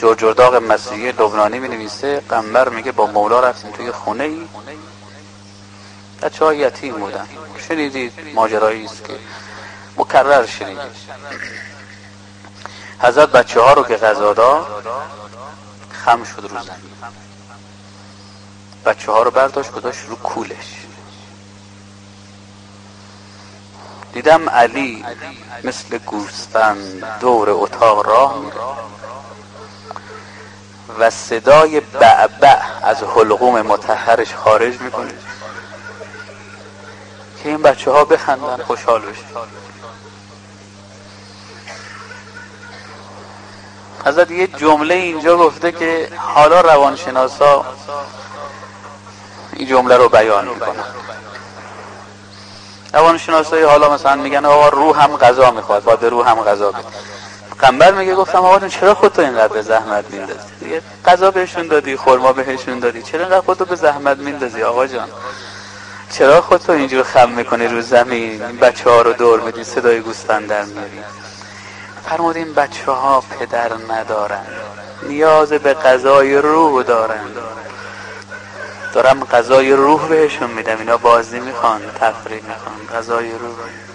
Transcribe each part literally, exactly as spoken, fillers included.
جورجرداغ مسیحی لبنانی می نویسه قنبر میگه با مولا رفتیم توی خونه ای، بچه ها یتیم بودن. شنیدید ماجرایی است که مکرر شنیدید. حضرت بچه ها رو که غذا داد خم شد رو زمین، بچه ها رو برداشت گذاشت رو کولش. دیدم علی مثل گوسفند دور اتاق راه میره و صدای بعبع از حلقوم مطهرش خارج میکنه که این بچه ها بخندن خوشحال بشن. حضرت یه جمله اینجا گفته که حالا روانشناسا این جمله رو بیان میکنن. روانشناسای حالا مثلا میگن آقا روح هم غذا میخواد، باید روح هم غذا بده. قنبر میگه گفتم آقا چرا خودتو اینقدر به زحمت میندازی؟ دیگه غذا بهشون دادی، خرما بهشون دادی، چرا اینقدر خودتو به زحمت میندازی آقا جان؟ چرا خودتو اینجور خم میکنی رو زمین، این بچه ها رو دور میدی، صدای گوسفند در میاری؟ فرمود این بچه ها پدر ندارن، نیاز به غذای روح دارن، دارم غذای روح بهشون میدم، اینا بازی میخوان، تفریح میخوان، غذای روح.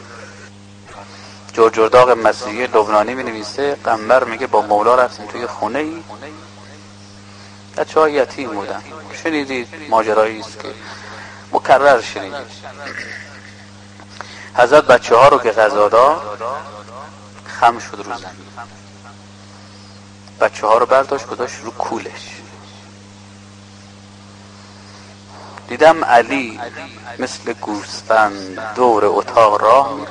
جورجرداغ مسیحی لبنانی می نویسه قنبر میگه با مولا رفتیم توی خونه ای، بچه ها یتیم بودن. شنیدید ماجرایی است که مکرر شنیدید. حضرت بچه ها رو که غذا داد خم شد رو زمین، بچه ها رو برداشت گذاشت رو کولش. دیدم علی مثل گوسفند دور اتاق راه میره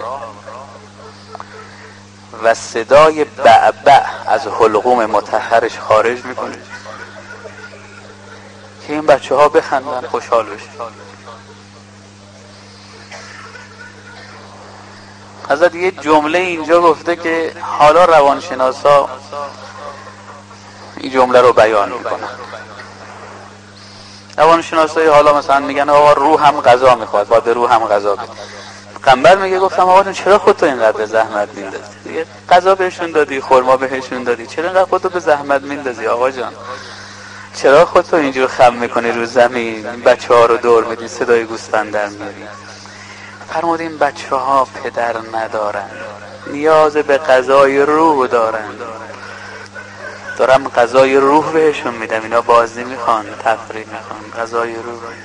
و صدای بعبع از حلقوم مطهرش خارج میکنه که این بچه ها بخندن خوشحال بشن. حضرت یه جمله اینجا گفته که حالا روانشناسا این جمله رو بیان میکنن. روانشناسای حالا مثلا میگن آقا روح هم غذا میخواد، باید روح هم غذا بده. قنبر میگه گفتم آقا چرا خودتو اینقدر به زحمت میندازی؟ دیگه غذا بهشون دادی، خرما بهشون دادی، چرا اینقدر خودتو به زحمت میندازی آقا جان؟ چرا خودتو اینجور خم میکنی رو زمین، این بچه ها رو دور میدی، صدای گوسفند در میاری؟ فرمود این بچه ها پدر ندارن، نیاز به غذای روح دارن، دارم غذای روح بهشون میدم، اینا بازی میخوان، تفریح میخوان، غذای روح.